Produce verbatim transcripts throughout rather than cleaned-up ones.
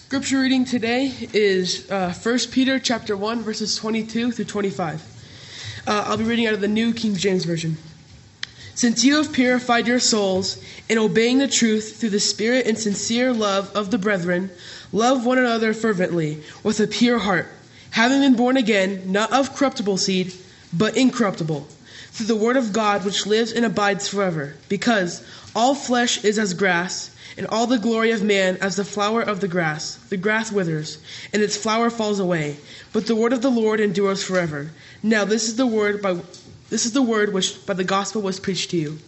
Scripture reading today is uh, First Peter chapter one, verses twenty-two through twenty-five. Uh, I'll be reading out of the New King James Version. Since you have purified your souls in obeying the truth through the Spirit and sincere love of the brethren, love one another fervently with a pure heart, having been born again, not of corruptible seed, but incorruptible, through the word of God which lives and abides forever. Because all flesh is as grass, and all the glory of man as the flower of the grass. The grass withers, and its flower falls away, but the word of the Lord endures forever. Now this is the word by this is the word which by the gospel was preached to you.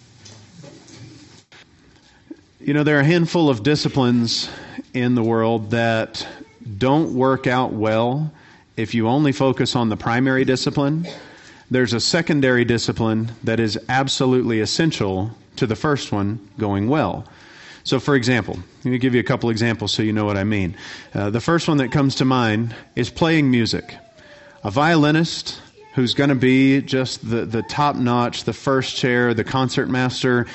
You know, there are a handful of disciplines in the world that don't work out well if you only focus on the primary discipline. There's a secondary discipline that is absolutely essential to the first one going well. So, for example, let me give you a couple examples so you know what I mean. Uh, the first one that comes to mind is playing music. A violinist who's going to be just the, the top-notch, the first chair, the concert master,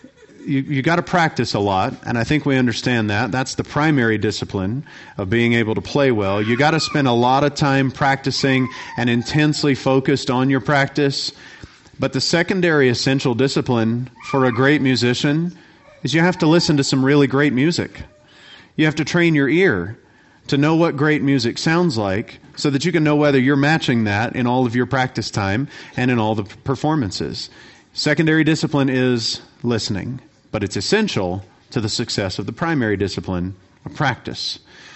you you got to practice a lot, and I think we understand that. That's the primary discipline of being able to play well. You got to spend a lot of time practicing and intensely focused on your practice. But the secondary essential discipline for a great musician is you have to listen to some really great music. You have to train your ear to know what great music sounds like so that you can know whether you're matching that in all of your practice time and in all the performances. Secondary discipline is listening, but it's essential to the success of the primary discipline of practice.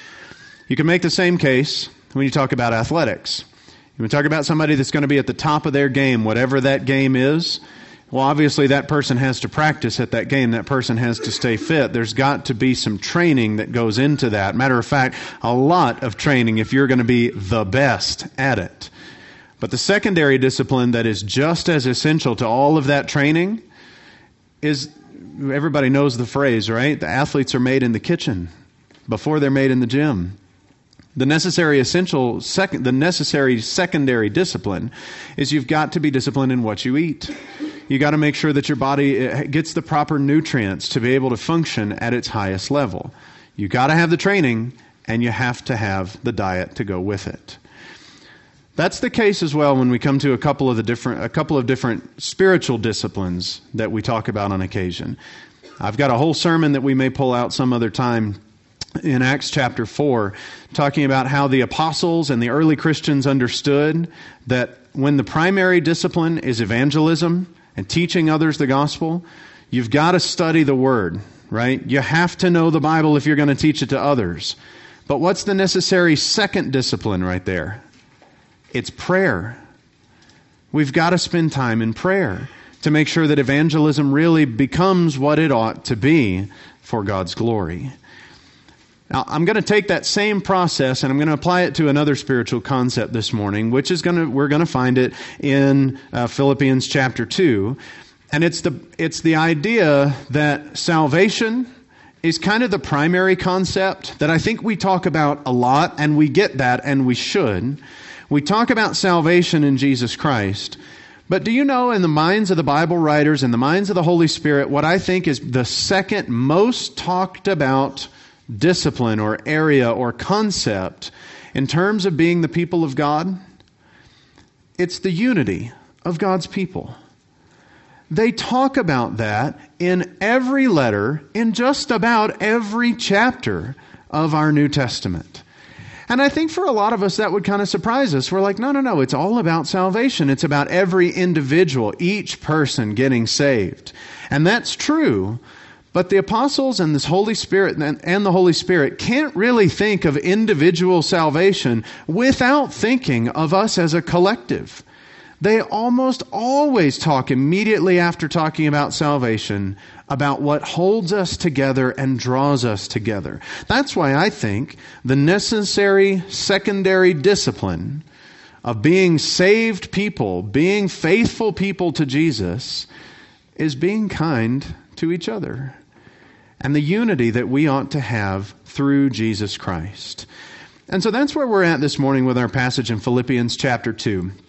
You can make the same case when you talk about athletics. You talk about somebody that's going to be at the top of their game, whatever that game is. Well, obviously that person has to practice at that game. That person has to stay fit. There's got to be some training that goes into that. Matter of fact, a lot of training if you're going to be the best at it. But the secondary discipline that is just as essential to all of that training is, everybody knows the phrase, right? The athletes are made in the kitchen before they're made in the gym. The necessary essential second, the necessary secondary discipline is you've got to be disciplined in what you eat. You got to make sure that your body gets the proper nutrients to be able to function at its highest level. You got to have the training, and you have to have the diet to go with it. That's the case as well when we come to a couple of the different, a couple of different spiritual disciplines that we talk about on occasion. I've got a whole sermon that we may pull out some other time in Acts chapter four, talking about how the apostles and the early Christians understood that when the primary discipline is evangelism and teaching others the gospel, you've got to study the Word, right? You have to know the Bible if you're going to teach it to others. But what's the necessary second discipline right there? It's prayer. We've got to spend time in prayer to make sure that evangelism really becomes what it ought to be for God's glory. Now, I'm going to take that same process and I'm going to apply it to another spiritual concept this morning, which is going to, we're going to find it in uh, Philippians chapter two. And it's the, it's the idea that salvation is kind of the primary concept that I think we talk about a lot, and we get that, and we should. We talk about salvation in Jesus Christ. But do you know, in the minds of the Bible writers, in the minds of the Holy Spirit, what I think is the second most talked about discipline or area or concept in terms of being the people of God? It's the unity of God's people. They talk about that in every letter, in just about every chapter of our New Testament. And I think for a lot of us that would kind of surprise us. We're like, no, no, no, it's all about salvation. It's about every individual, each person getting saved. And that's true. But the apostles and this Holy Spirit and the Holy Spirit can't really think of individual salvation without thinking of us as a collective. They almost always talk immediately after talking about salvation about what holds us together and draws us together. That's why I think the necessary secondary discipline of being saved people, being faithful people to Jesus, is being kind to each other. And the unity that we ought to have through Jesus Christ. And so that's where we're at this morning with our passage in Philippians chapter two.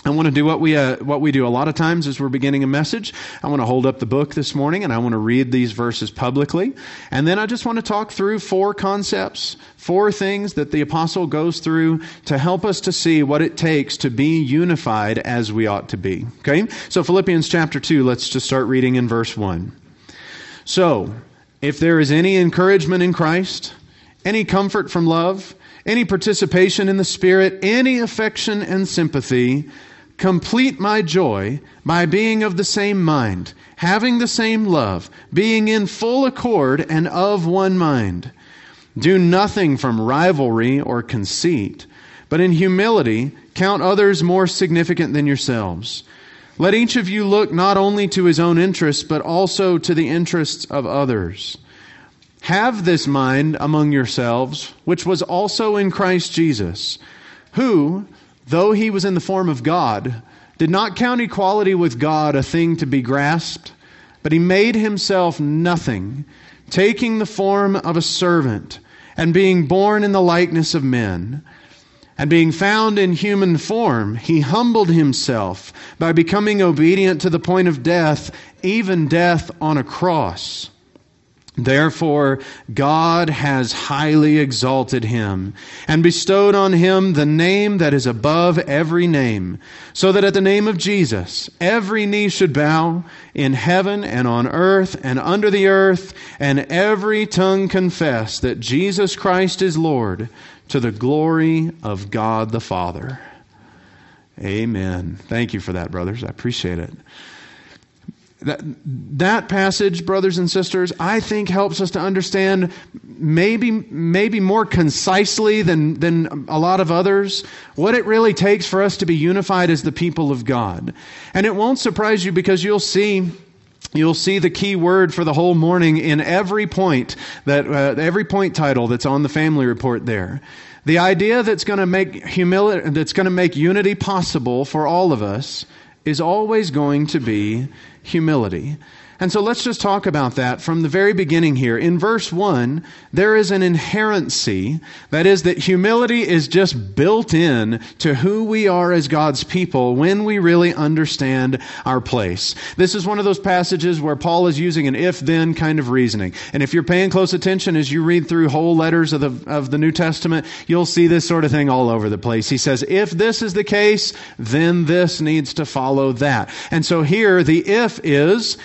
I want to do what we uh, what we do a lot of times as we're beginning a message. I want to hold up the book this morning and I want to read these verses publicly. And then I just want to talk through four concepts, four things that the apostle goes through to help us to see what it takes to be unified as we ought to be. Okay? So Philippians chapter two, let's just start reading in verse one. So, if there is any encouragement in Christ, any comfort from love, any participation in the Spirit, any affection and sympathy, complete my joy by being of the same mind, having the same love, being in full accord and of one mind. Do nothing from rivalry or conceit, but in humility count others more significant than yourselves. Let each of you look not only to his own interests, but also to the interests of others. Have this mind among yourselves, which was also in Christ Jesus, who, though he was in the form of God, did not count equality with God a thing to be grasped, but he made himself nothing, taking the form of a servant, and being born in the likeness of men. And being found in human form, he humbled himself by becoming obedient to the point of death, even death on a cross. Therefore, God has highly exalted him and bestowed on him the name that is above every name, so that at the name of Jesus, every knee should bow in heaven and on earth and under the earth, and every tongue confess that Jesus Christ is Lord, to the glory of God the Father. Amen. Thank you for that, brothers. I appreciate it. That, that passage, brothers and sisters, I think helps us to understand maybe maybe more concisely than, than a lot of others what it really takes for us to be unified as the people of God. And it won't surprise you because you'll see You'll see the key word for the whole morning in every point that uh, every point title that's on the family report there. The idea that's going to make humility, that's going to make unity possible for all of us, is always going to be humility. And so let's just talk about that from the very beginning here. In verse one, there is an inherency. That is, that humility is just built in to who we are as God's people when we really understand our place. This is one of those passages where Paul is using an if-then kind of reasoning. And if you're paying close attention as you read through whole letters of the, of the New Testament, you'll see this sort of thing all over the place. He says, if this is the case, then this needs to follow that. And so here, the if is,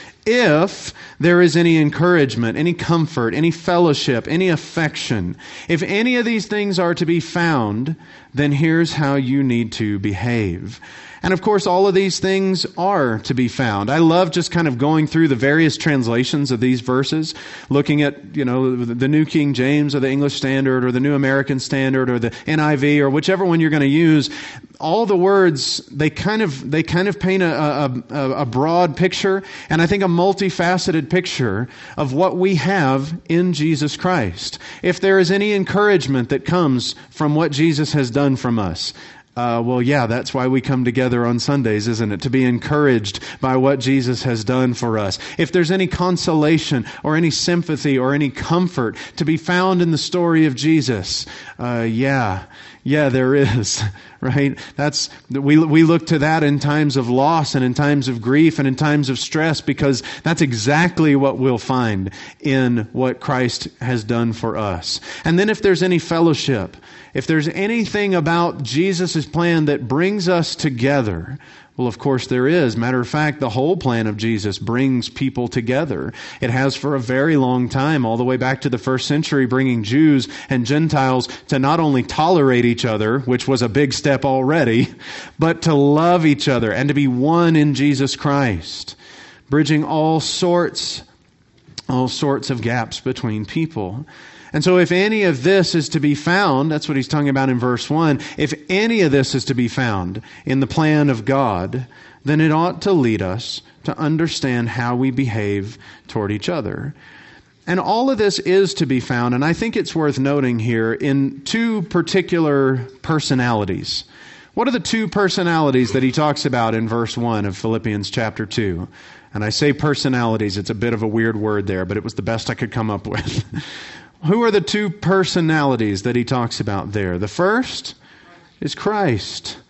if there is any encouragement, any comfort, any fellowship, any affection, if any of these things are to be found, then here's how you need to behave. And of course, all of these things are to be found. I love just kind of going through the various translations of these verses, looking at, you know, the New King James or the English Standard or the New American Standard or the N I V or whichever one you're going to use. All the words, they kind of they kind of paint a, a, a broad picture, and I think a multifaceted picture of what we have in Jesus Christ. If there is any encouragement that comes from what Jesus has done from us, Uh, well, yeah, that's why we come together on Sundays, isn't it? To be encouraged by what Jesus has done for us. If there's any consolation or any sympathy or any comfort to be found in the story of Jesus, uh, yeah, yeah, there is, right? That's we we look to that in times of loss and in times of grief and in times of stress, because that's exactly what we'll find in what Christ has done for us. And then if there's any fellowship, if there's anything about Jesus' plan that brings us together, well, of course there is. Matter of fact, the whole plan of Jesus brings people together. It has for a very long time, all the way back to the first century, bringing Jews and Gentiles to not only tolerate each other, which was a big step already, but to love each other and to be one in Jesus Christ, bridging all sorts, all sorts of gaps between people. And so if any of this is to be found, that's what he's talking about in verse one, if any of this is to be found in the plan of God, then it ought to lead us to understand how we behave toward each other. And all of this is to be found, and I think it's worth noting here, in two particular personalities. What are the two personalities that he talks about in verse one of Philippians chapter two? And I say personalities, it's a bit of a weird word there, but it was the best I could come up with. Who are the two personalities that he talks about there? The first is Christ.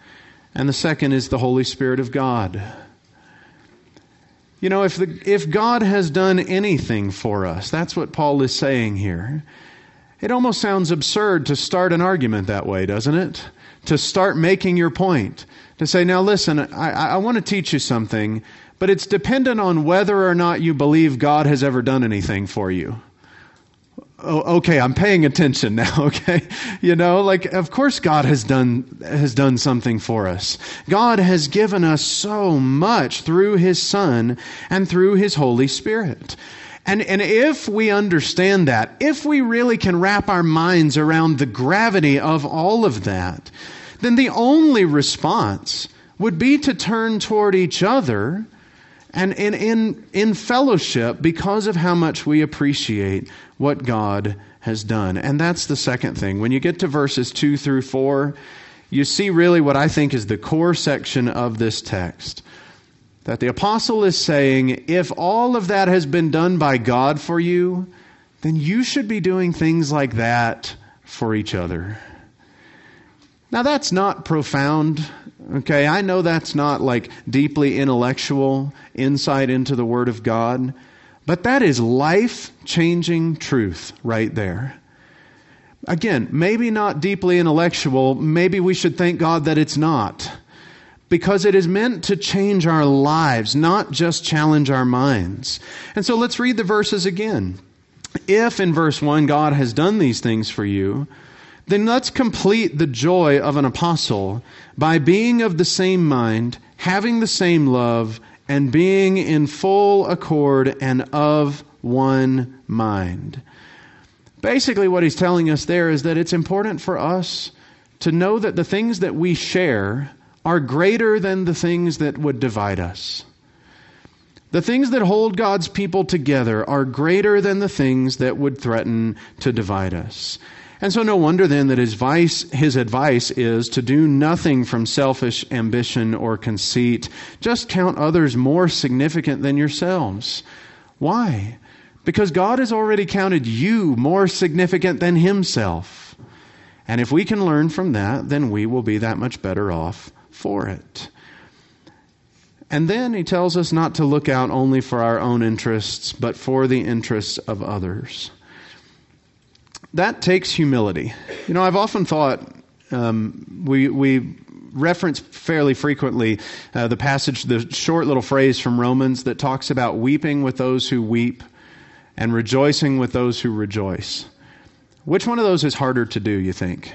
and the second is the Holy Spirit of God. You know, if the, if God has done anything for us, that's what Paul is saying here. It almost sounds absurd to start an argument that way, doesn't it? To start making your point. To say, now listen, I, I want to teach you something, but it's dependent on whether or not you believe God has ever done anything for you. Oh, okay, I'm paying attention now, okay? You know, like, of course God has done has done something for us. God has given us so much through His Son and through His Holy Spirit. And, and if we understand that, if we really can wrap our minds around the gravity of all of that, then the only response would be to turn toward each other and in, in, in fellowship because of how much we appreciate what God has done. And that's the second thing. When you get to verses two through four, you see really what I think is the core section of this text. That the apostle is saying, if all of that has been done by God for you, then you should be doing things like that for each other. Now that's not profound, okay? I know that's not like deeply intellectual insight into the Word of God, but that is life-changing truth right there. Again, maybe not deeply intellectual, maybe we should thank God that it's not. Because it is meant to change our lives, not just challenge our minds. And so let's read the verses again. If in verse one God has done these things for you, then let's complete the joy of an apostle by being of the same mind, having the same love, and being in full accord and of one mind. Basically what he's telling us there is that it's important for us to know that the things that we share are greater than the things that would divide us. The things that hold God's people together are greater than the things that would threaten to divide us. And so no wonder then that his advice, his advice is to do nothing from selfish ambition or conceit. Just count others more significant than yourselves. Why? Because God has already counted you more significant than Himself. And if we can learn from that, then we will be that much better off for it. And then he tells us not to look out only for our own interests, but for the interests of others. That takes humility. You know, I've often thought, um, we we reference fairly frequently uh, the passage, the short little phrase from Romans that talks about weeping with those who weep and rejoicing with those who rejoice. Which one of those is harder to do, you think?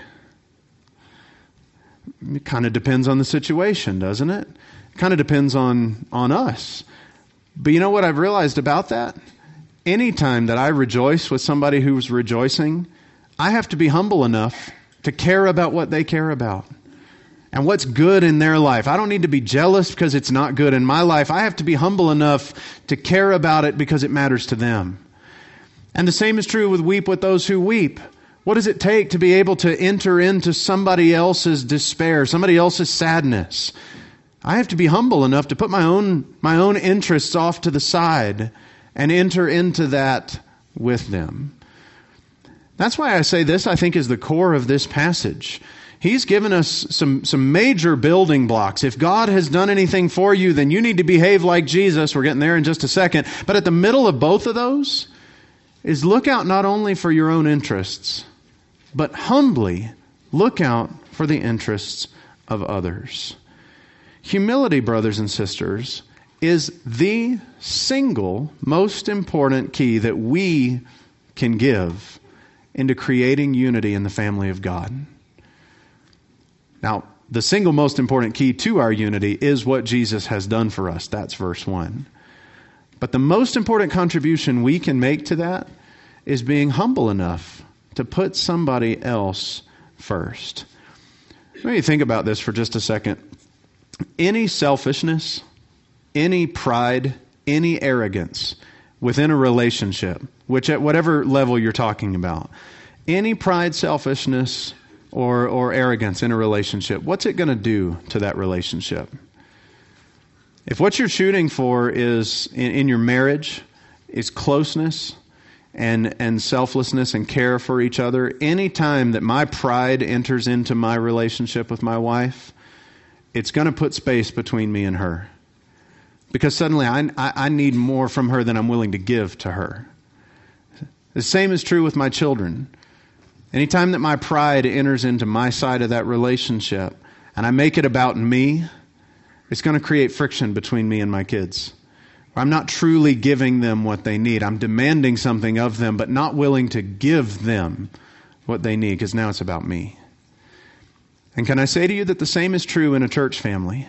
It kind of depends on the situation, doesn't it? It kind of depends on, on us. But you know what I've realized about that? Anytime that I rejoice with somebody who's rejoicing, I have to be humble enough to care about what they care about and what's good in their life. I don't need to be jealous because it's not good in my life. I have to be humble enough to care about it because it matters to them. And the same is true with weep with those who weep. What does it take to be able to enter into somebody else's despair, somebody else's sadness? I have to be humble enough to put my own my own interests off to the side and enter into that with them. That's why I say this, I think, is the core of this passage. He's given us some, some major building blocks. If God has done anything for you, then you need to behave like Jesus. We're getting there in just a second. But at the middle of both of those is look out not only for your own interests, but humbly look out for the interests of others. Humility, brothers and sisters, is the single most important key that we can give into creating unity in the family of God. Now, the single most important key to our unity is what Jesus has done for us. That's verse one. But the most important contribution we can make to that is being humble enough to put somebody else first. Let me think about this for just a second. Any selfishness, any pride, any arrogance within a relationship, which at whatever level you're talking about, any pride, selfishness, or, or arrogance in a relationship, what's it going to do to that relationship? If what you're shooting for is in, in your marriage is closeness and and selflessness and care for each other, any time that my pride enters into my relationship with my wife, it's going to put space between me and her. Because suddenly I, I, I need more from her than I'm willing to give to her. The same is true with my children. Anytime that my pride enters into my side of that relationship and I make it about me, it's going to create friction between me and my kids. I'm not truly giving them what they need. I'm demanding something of them, but not willing to give them what they need, because now it's about me. And can I say to you that the same is true in a church family?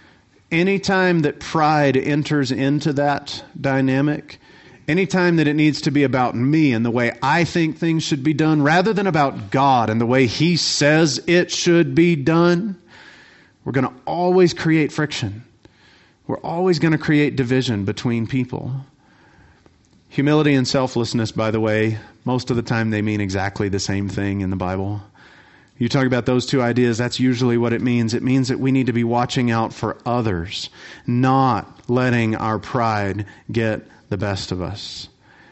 Anytime that pride enters into that dynamic, anytime that it needs to be about me and the way I think things should be done, rather than about God and the way He says it should be done, we're going to always create friction. We're always going to create division between people. Humility and selflessness, by the way, most of the time they mean exactly the same thing in the Bible. You talk about those two ideas, that's usually what it means. It means that we need to be watching out for others, not letting our pride get the best of us.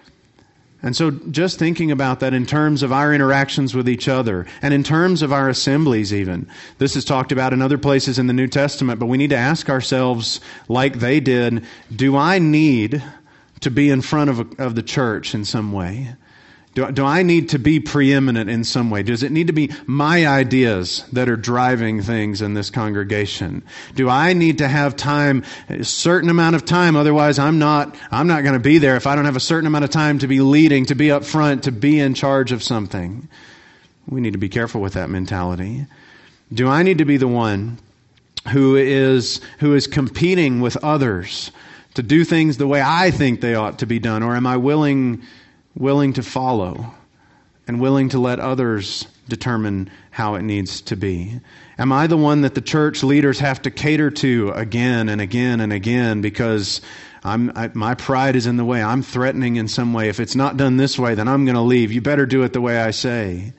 And so just thinking about that in terms of our interactions with each other and in terms of our assemblies even. This is talked about in other places in the New Testament, but we need to ask ourselves, like they did, do I need to be in front of, a, of the church in some way? Do, do I need to be preeminent in some way? Does it need to be my ideas that are driving things in this congregation? Do I need to have time, a certain amount of time, otherwise I'm not, I'm not going to be there if I don't have a certain amount of time to be leading, to be up front, to be in charge of something? We need to be careful with that mentality. Do I need to be the one who is, who is competing with others to do things the way I think they ought to be done? Or am I willing willing to follow and willing to let others determine how it needs to be? Am I the one that the church leaders have to cater to again and again and again because I'm, I, my pride is in the way? I'm threatening in some way. If it's not done this way, then I'm going to leave. You better do it the way I say.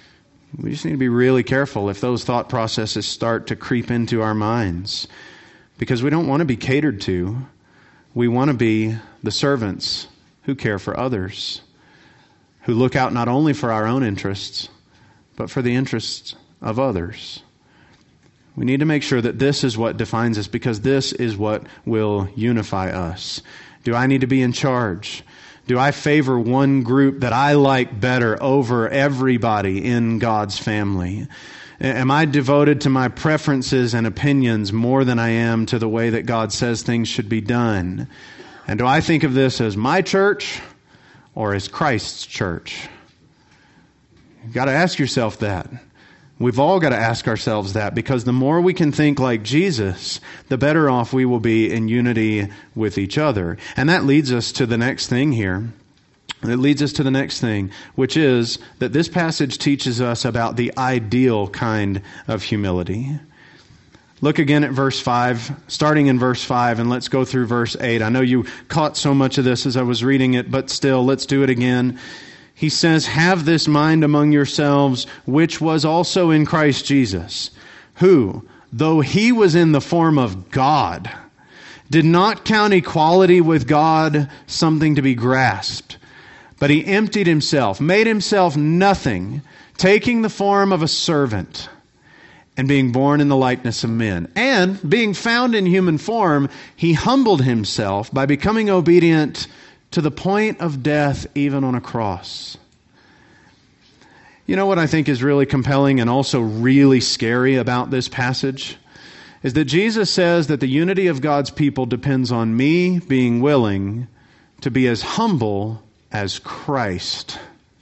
We just need to be really careful if those thought processes start to creep into our minds, because we don't want to be catered to. We want to be the servants who care for others, who look out not only for our own interests, but for the interests of others. We need to make sure that this is what defines us, because this is what will unify us. Do I need to be in charge? Do I favor one group that I like better over everybody in God's family? Am I devoted to my preferences and opinions more than I am to the way that God says things should be done? And do I think of this as my church or as Christ's church? You've got to ask yourself that. We've all got to ask ourselves that, because the more we can think like Jesus, the better off we will be in unity with each other. And that leads us to the next thing here. It leads us to the next thing, which is that this passage teaches us about the ideal kind of humility. Look again at verse five, starting in verse five, and let's go through verse eight. I know you caught so much of this as I was reading it, but still, let's do it again. He says, "Have this mind among yourselves, which was also in Christ Jesus, who, though He was in the form of God, did not count equality with God something to be grasped, but He emptied Himself, made Himself nothing, taking the form of a servant, and being born in the likeness of men. And being found in human form, He humbled Himself by becoming obedient to the point of death, even on a cross." You know what I think is really compelling and also really scary about this passage? Is that Jesus says that the unity of God's people depends on me being willing to be as humble as Christ.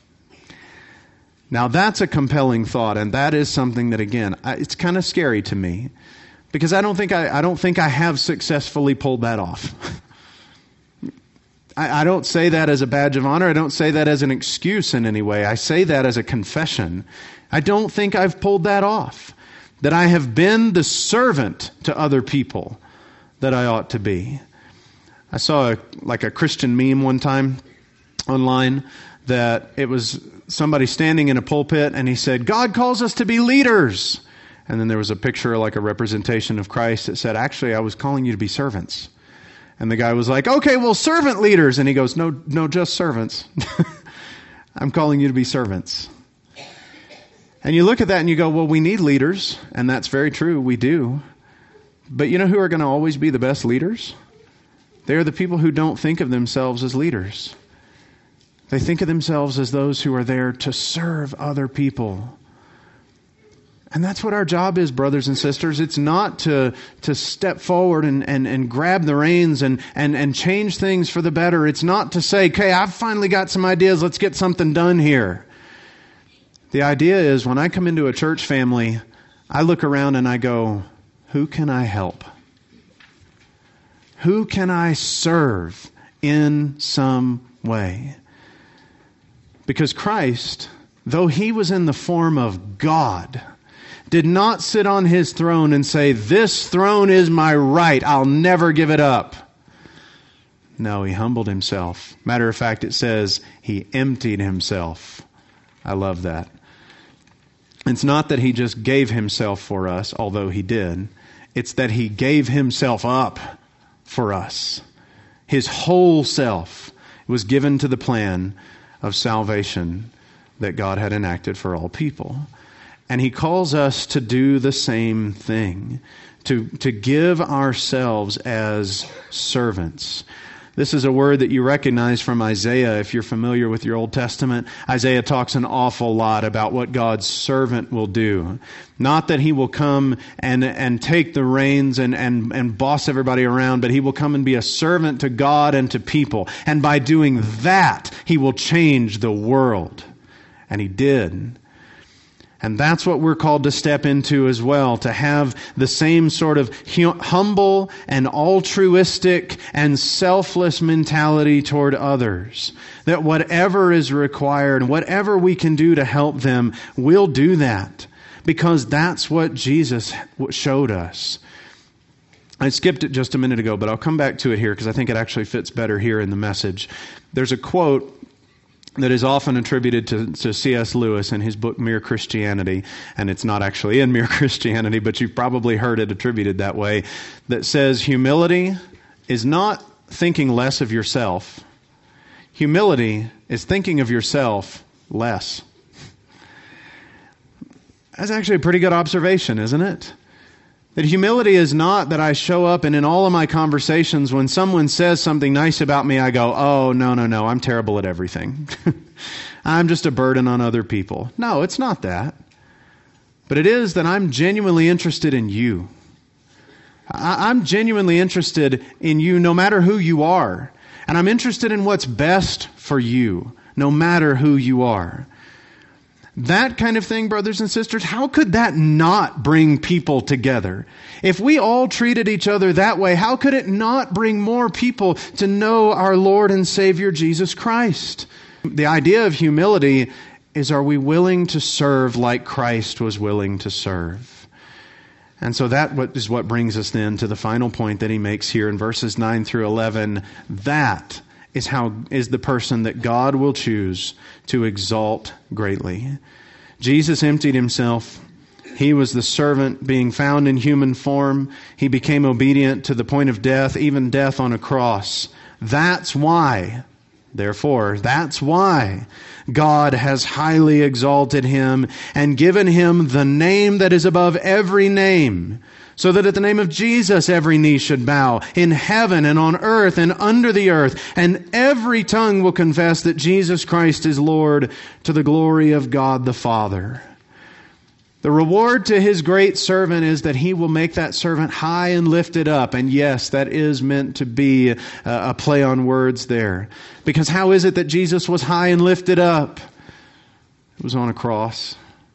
Now that's a compelling thought, and that is something that, again, it's kind of scary to me, because I don't think I, I don't think I have successfully pulled that off. I, I don't say that as a badge of honor. I don't say that as an excuse in any way. I say that as a confession. I don't think I've pulled that off, that I have been the servant to other people that I ought to be. I saw a, like a Christian meme one time online that it was somebody standing in a pulpit and he said, "God calls us to be leaders." And then there was a picture like a representation of Christ that said, "Actually, I was calling you to be servants." And the guy was like, "Okay, well, servant leaders." And he goes, no, no, just servants. I'm calling you to be servants. And you look at that and you go, well, we need leaders. And that's very true. We do. But you know who are going to always be the best leaders? They are the people who don't think of themselves as leaders. They think of themselves as those who are there to serve other people. And that's what our job is, brothers and sisters. It's not to, to step forward and, and, and grab the reins and, and, and change things for the better. It's not to say, okay, I've finally got some ideas. Let's get something done here. The idea is when I come into a church family, I look around and I go, who can I help? Who can I serve in some way? Because Christ, though he was in the form of God, did not sit on his throne and say, this throne is my right, I'll never give it up. No, he humbled himself. Matter of fact, it says he emptied himself. I love that. It's not that he just gave himself for us, although he did. It's that he gave himself up for us. His whole self was given to the plan of salvation that God had enacted for all people. And he calls us to do the same thing, to, to give ourselves as servants. This is a word that you recognize from Isaiah if you're familiar with your Old Testament. Isaiah talks an awful lot about what God's servant will do. Not that he will come and, and take the reins and, and, and boss everybody around, but he will come and be a servant to God and to people. And by doing that, he will change the world. And he did. And that's what we're called to step into as well, to have the same sort of humble and altruistic and selfless mentality toward others. That whatever is required, whatever we can do to help them, we'll do that. Because that's what Jesus showed us. I skipped it just a minute ago, but I'll come back to it here because I think it actually fits better here in the message. There's a quote that is often attributed to, to C S Lewis in his book Mere Christianity, and it's not actually in Mere Christianity, but you've probably heard it attributed that way, that says humility is not thinking less of yourself. Humility is thinking of yourself less. That's actually a pretty good observation, isn't it? That humility is not that I show up and in all of my conversations when someone says something nice about me, I go, oh, no, no, no, I'm terrible at everything. I'm just a burden on other people. No, it's not that. But it is that I'm genuinely interested in you. I'm genuinely interested in you no matter who you are. And I'm interested in what's best for you, no matter who you are. That kind of thing, brothers and sisters, how could that not bring people together? If we all treated each other that way, how could it not bring more people to know our Lord and Savior Jesus Christ? The idea of humility is, are we willing to serve like Christ was willing to serve? And so that is what brings us then to the final point that he makes here in verses nine through eleven. That is how is the person that God will choose to exalt greatly. Jesus emptied himself. He was the servant being found in human form. He became obedient to the point of death, even death on a cross. That's why, therefore, that's why God has highly exalted him and given him the name that is above every name, so that at the name of Jesus every knee should bow in heaven and on earth and under the earth, and every tongue will confess that Jesus Christ is Lord, to the glory of God the Father. The reward to his great servant is that he will make that servant high and lifted up. And yes, that is meant to be a, a play on words there. Because how is it that Jesus was high and lifted up? It was on a cross.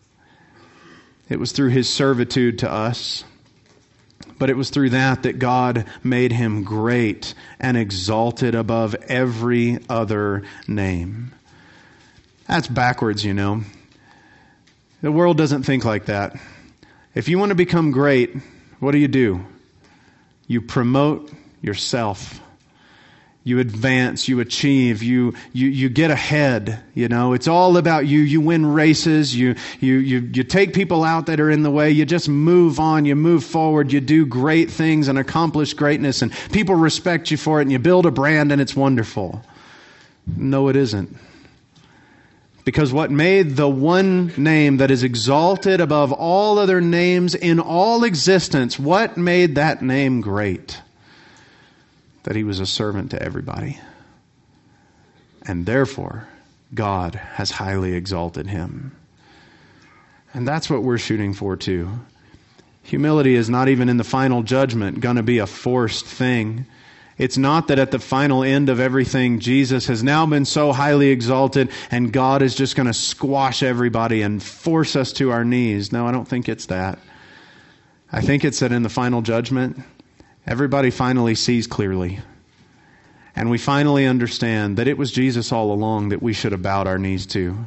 It was through his servitude to us. But it was through that that God made him great and exalted above every other name. That's backwards, you know. The world doesn't think like that. If you want to become great, what do you do? You promote yourself. You advance, you achieve, you you you get ahead, you know. It's all about you. You win races, you you you you take people out that are in the way, you just move on, you move forward, you do great things and accomplish greatness, and people respect you for it, and you build a brand and it's wonderful. No, it isn't. Because what made the one name that is exalted above all other names in all existence, what made that name great? That he was a servant to everybody. And therefore, God has highly exalted him. And that's what we're shooting for too. Humility is not even in the final judgment going to be a forced thing. It's not that at the final end of everything, Jesus has now been so highly exalted and God is just going to squash everybody and force us to our knees. No, I don't think it's that. I think it's that in the final judgment, everybody finally sees clearly. And we finally understand that it was Jesus all along that we should have bowed our knees to.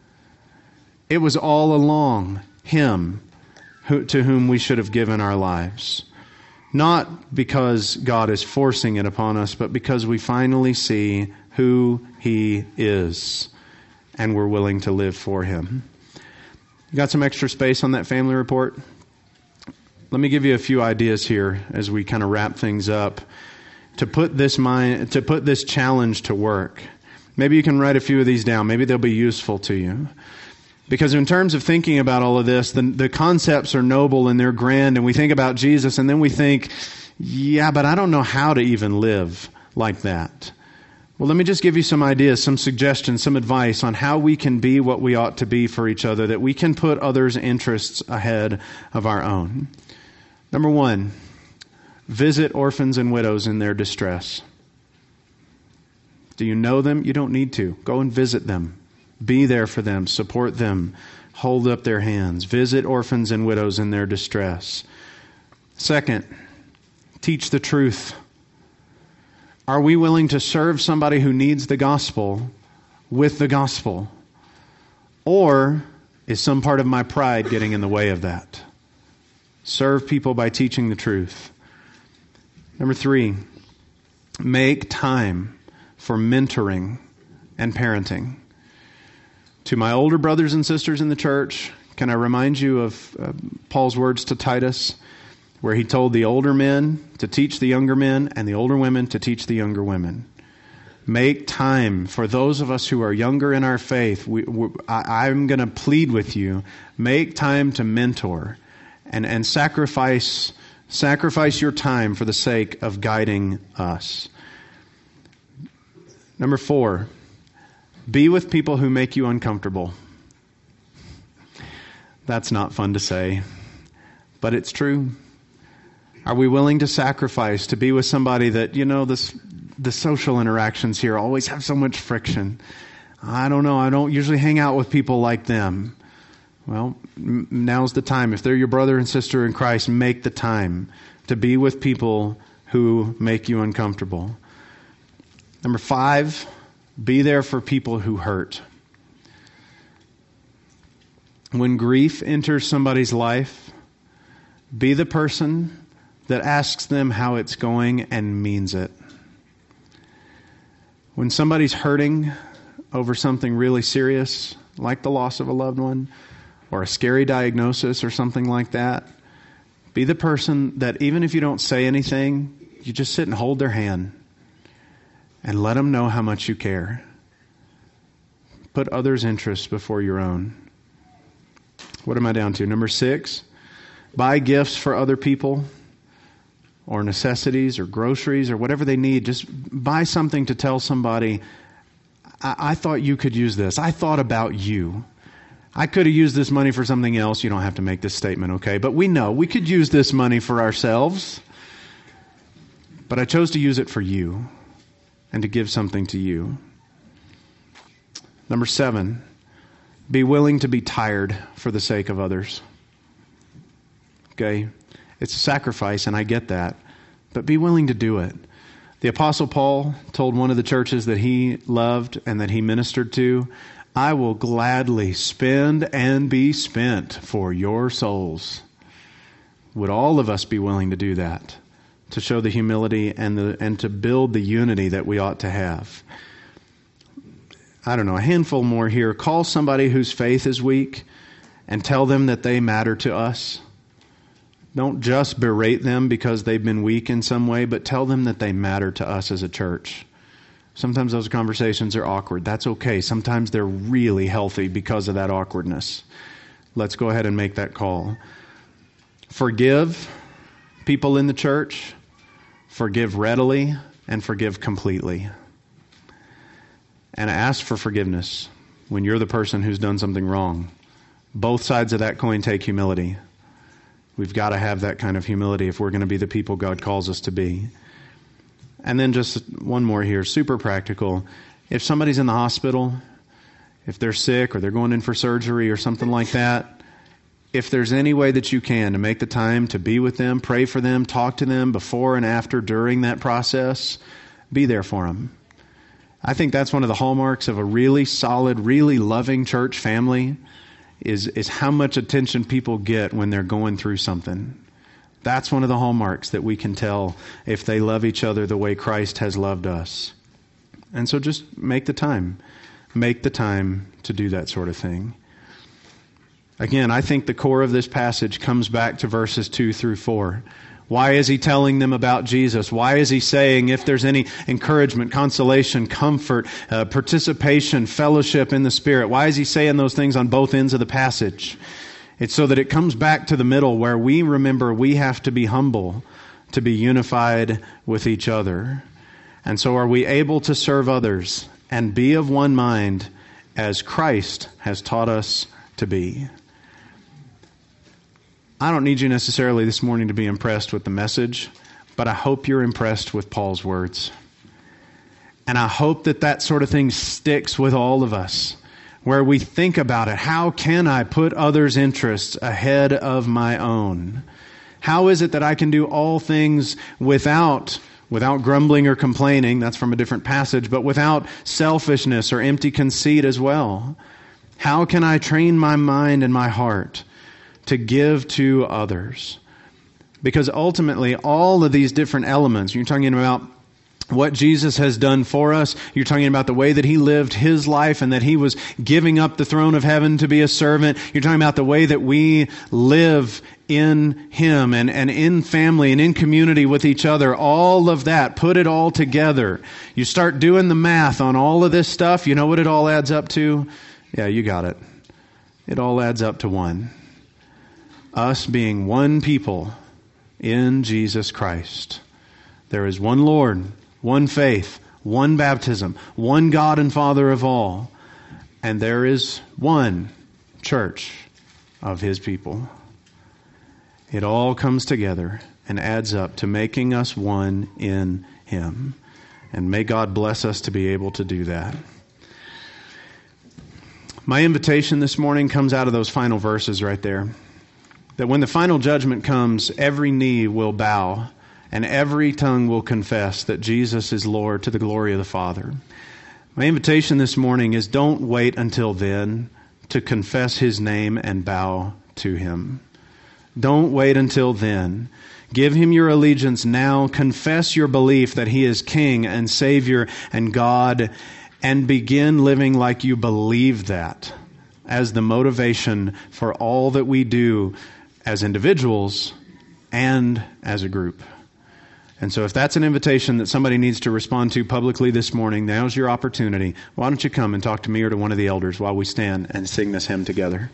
It was all along Him who, to whom we should have given our lives. Not because God is forcing it upon us, but because we finally see who He is and we're willing to live for Him. You got some extra space on that family report? Let me give you a few ideas here as we kind of wrap things up to put this mind, to put this challenge to work. Maybe you can write a few of these down. Maybe they'll be useful to you. Because in terms of thinking about all of this, the, the concepts are noble and they're grand, and we think about Jesus, and then we think, yeah, but I don't know how to even live like that. Well, let me just give you some ideas, some suggestions, some advice on how we can be what we ought to be for each other, that we can put others' interests ahead of our own. Number one, visit orphans and widows in their distress. Do you know them? You don't need to. Go and visit them. Be there for them. Support them. Hold up their hands. Visit orphans and widows in their distress. Second, teach the truth. Are we willing to serve somebody who needs the gospel with the gospel? Or is some part of my pride getting in the way of that? Serve people by teaching the truth. Number three, make time for mentoring and parenting. To my older brothers and sisters in the church, can I remind you of uh, Paul's words to Titus, where he told the older men to teach the younger men and the older women to teach the younger women. Make time for those of us who are younger in our faith. We, we, I, I'm going to plead with you, make time to mentor and, and sacrifice, sacrifice your time for the sake of guiding us. Number four, be with people who make you uncomfortable. That's not fun to say, but it's true. Are we willing to sacrifice to be with somebody that, you know, this, the social interactions here always have so much friction? I don't know. I don't usually hang out with people like them. Well, m- now's the time. If they're your brother and sister in Christ, make the time to be with people who make you uncomfortable. Number five, be there for people who hurt. When grief enters somebody's life, be the person that asks them how it's going and means it. When somebody's hurting over something really serious, like the loss of a loved one, or a scary diagnosis or something like that, be the person that even if you don't say anything, you just sit and hold their hand and let them know how much you care. Put others' interests before your own. What am I down to? Number six, buy gifts for other people or necessities or groceries or whatever they need. Just buy something to tell somebody, I, I thought you could use this. I thought about you. I could have used this money for something else. You don't have to make this statement, okay? But we know we could use this money for ourselves. But I chose to use it for you and to give something to you. Number seven, be willing to be tired for the sake of others. Okay? It's a sacrifice, and I get that. But be willing to do it. The Apostle Paul told one of the churches that he loved and that he ministered to, I will gladly spend and be spent for your souls. Would all of us be willing to do that? To show the humility and the and to build the unity that we ought to have. I don't know, a handful more here. Call somebody whose faith is weak and tell them that they matter to us. Don't just berate them because they've been weak in some way, but tell them that they matter to us as a church. Sometimes those conversations are awkward. That's okay. Sometimes they're really healthy because of that awkwardness. Let's go ahead and make that call. Forgive people in the church. Forgive readily and forgive completely. And ask for forgiveness when you're the person who's done something wrong. Both sides of that coin take humility. We've got to have that kind of humility if we're going to be the people God calls us to be. And then just one more here, super practical. If somebody's in the hospital, if they're sick or they're going in for surgery or something like that, if there's any way that you can to make the time to be with them, pray for them, talk to them before and after, during that process, be there for them. I think that's one of the hallmarks of a really solid, really loving church family is, is how much attention people get when they're going through something. That's one of the hallmarks that we can tell if they love each other the way Christ has loved us. And so just make the time. Make the time to do that sort of thing. Again, I think the core of this passage comes back to verses two through four. Why is he telling them about Jesus? Why is he saying if there's any encouragement, consolation, comfort, uh, participation, fellowship in the Spirit? Why is he saying those things on both ends of the passage? It's so that it comes back to the middle where we remember we have to be humble to be unified with each other. And so are we able to serve others and be of one mind as Christ has taught us to be? I don't need you necessarily this morning to be impressed with the message, but I hope you're impressed with Paul's words. And I hope that that sort of thing sticks with all of us, where we think about it. How can I put others' interests ahead of my own? How is it that I can do all things without without grumbling or complaining? That's from a different passage, but without selfishness or empty conceit as well. How can I train my mind and my heart to give to others? Because ultimately, all of these different elements, you're talking about what Jesus has done for us. You're talking about the way that He lived His life and that He was giving up the throne of heaven to be a servant. You're talking about the way that we live in Him and, and in family and in community with each other. All of that, put it all together. You start doing the math on all of this stuff, you know what it all adds up to? Yeah, you got it. It all adds up to one. Us being one people in Jesus Christ. There is one Lord, one faith, one baptism, one God and Father of all. And there is one church of His people. It all comes together and adds up to making us one in Him. And may God bless us to be able to do that. My invitation this morning comes out of those final verses right there. That when the final judgment comes, every knee will bow and every tongue will confess that Jesus is Lord to the glory of the Father. My invitation this morning is don't wait until then to confess His name and bow to Him. Don't wait until then. Give Him your allegiance now. Confess your belief that He is King and Savior and God, and begin living like you believe that as the motivation for all that we do as individuals and as a group. And so if that's an invitation that somebody needs to respond to publicly this morning, now's your opportunity. Why don't you come and talk to me or to one of the elders while we stand and sing this hymn together?